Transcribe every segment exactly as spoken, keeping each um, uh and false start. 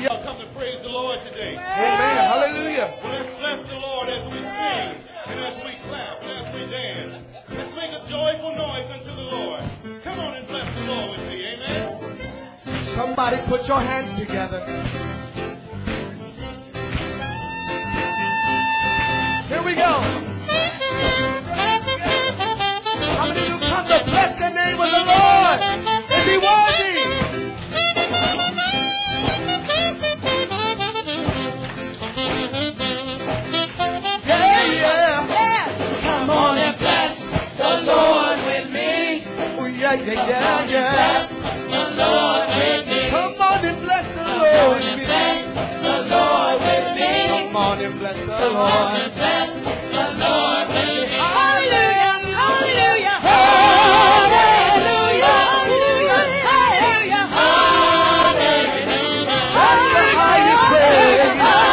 Y'all come to praise the Lord today. Amen. Hallelujah. Well, let's bless the Lord as we sing and as we clap and as we dance. Let's make a joyful noise unto the Lord. Come on and bless the Lord with me. Amen. Somebody put your hands together. Here we go. How many of you come to bless the name of the Lord? Is he worthy? Yeah, yeah. Yeah. Come on and bless the Lord with me. Oh, yeah, yeah, yeah, yeah. The Lord with me. Come on and bless the Lord with me. Bless the Lord with me. Come on and bless the Lord. Bless the Lord with me. Hallelujah, hallelujah, hallelujah, hallelujah, hallelujah, hallelujah, hallelujah,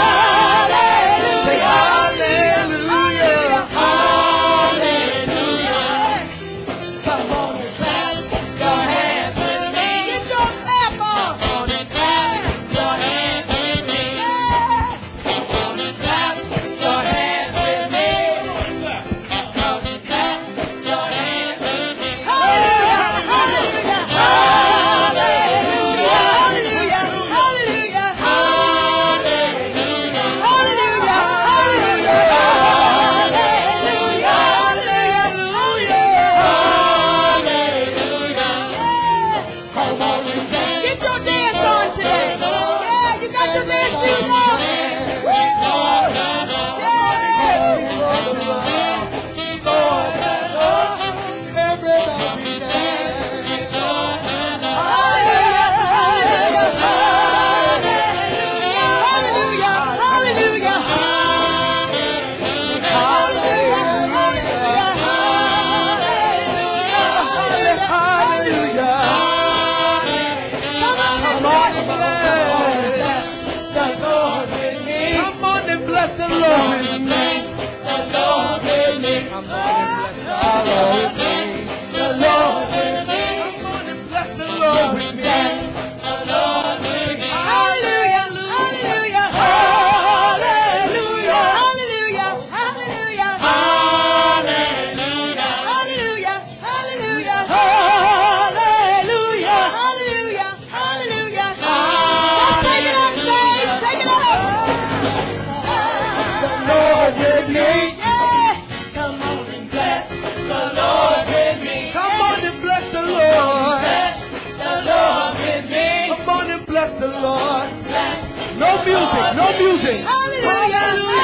hallelujah, hallelujah. Come on and clap your hands with me. Get your clap on. Come on and clap your hands with me. Come on and clap your hands with me. Come on and clap your hands with me. Hallelujah, hallelujah, hallelujah, hallelujah, hallelujah, hallelujah, hallelujah, hallelujah, hallelujah. Come on and dance. Get your dance on today. Yeah, you got your dance shoes on. Woo! Everybody dance. Hallelujah, hallelujah, hallelujah, hallelujah, hallelujah, hallelujah. Come on and bless the Lord with me. Come on and bless the Lord with me. The Lord with me. Come on and bless the Lord with me. The Lord with me. Come on and bless the Lord with me. The Lord with me. Hallelujah, hallelujah, hallelujah, hallelujah, hallelujah, hallelujah, hallelujah, hallelujah, hallelujah, hallelujah, hallelujah. Take it up, saints, take it up. The Lord with me. Yeah. Come on and bless the Lord with me. Come on and bless the Lord. Bless the Lord with me. Come on and bless the Lord. Bless no music, no music. Hallelujah.